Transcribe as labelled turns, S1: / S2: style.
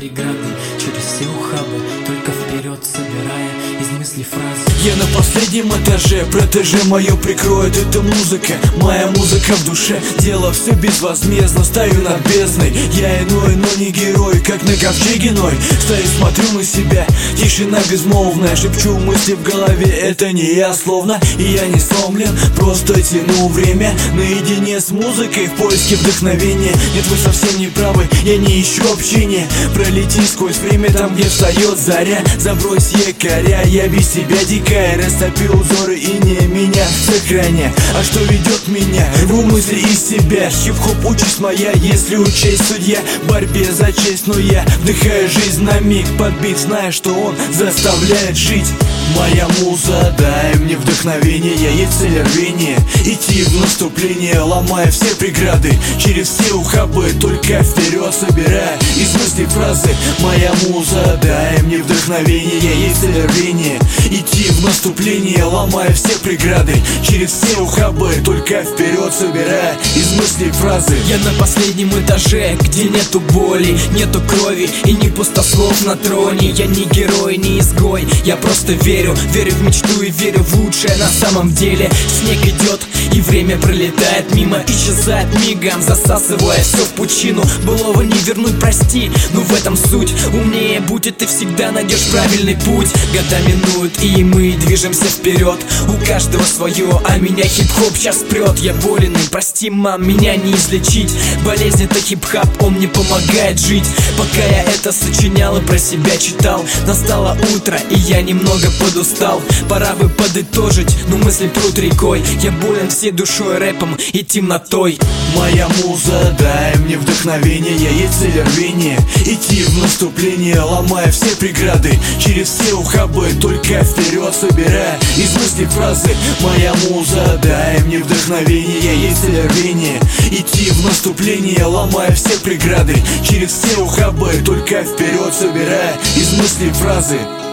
S1: преграды, через все ухабы, только вперед собирая из мыслей фразы.
S2: Я на последнем этаже, протеже мое прикроет эта музыка, моя музыка в душе. Дело все безвозмездно, стою над бездной. Я иной, но не герой, как на ковчеге Ной. Стою, смотрю на себя, тишина безмолвная. Шепчу мысли в голове, это не я словно. И я не сломлен, просто тяну время наедине с музыкой в поиске вдохновения. Нет, вы совсем не правы, я не ищу общения. Пролети сквозь время там, где встает заря. Забрось якоря, я без себя дикая. Растопи узоры и не меня сохраня. А что ведет меня? Рву мысли из себя. Хип-хоп участь моя, если учесть судья. Борьбе за честь, но я вдыхаю жизнь на миг под бит, зная, что он заставляет жить. Моя муза, дай мне вдохновение, есть цель рвения. Идти в наступление, ломая все преграды, через все ухабы, только вперед собирая из мыслей фразы. Моя муза, дай мне вдохновение, есть цель рвения. Идти в наступление, ломая все преграды, через все ухабы, только вперед собирая из мыслей фразы.
S3: Я на последнем этаже, где нету боли, нету крови и не пустослов на троне. Я не герой, не изгой, я просто верю в мечту и верю в лучшее на самом деле. Снег идет и время пролетает мимо, исчезает мигом, засасывая все в пучину. Былого не вернуть, прости, но в этом суть. Умнее будь, и ты всегда найдешь правильный путь. Года минуют, и мы движемся вперед. У каждого свое, а меня хип-хоп сейчас прет. Я болен, и прости, мам, меня не излечить. Болезнь это хип-хоп, он мне помогает жить. Пока я это сочинял и про себя читал, настало утро, и я немного подустал. Пора бы подытожить, но мысли прут рекой. Я болен всей душой, рэпом и темнотой.
S2: Моя муза, дай мне вдохновение, есть цель рвения. Идти в наступление, ломая все преграды, через все ухабы, только вперед собирая из мыслей фразы. Моя муза, дай мне вдохновение, есть цель рвения. Идти в наступление, ломая все преграды, через все ухабы, только вперед собирая из мыслей фразы.